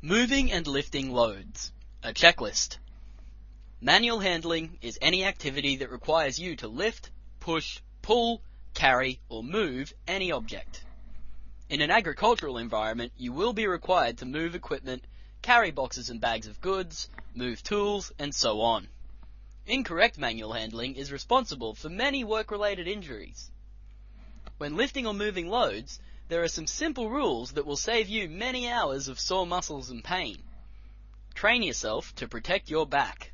Moving and lifting loads. A checklist. Manual handling is any activity that requires you to lift, push, pull, carry, or move any object. In an agricultural environment, you will be required to move equipment, carry boxes and bags of goods, move tools, and so on. Incorrect manual handling is responsible for many work-related injuries. When lifting or moving loads, there are some simple rules that will save you many hours of sore muscles and pain. Train yourself to protect your back.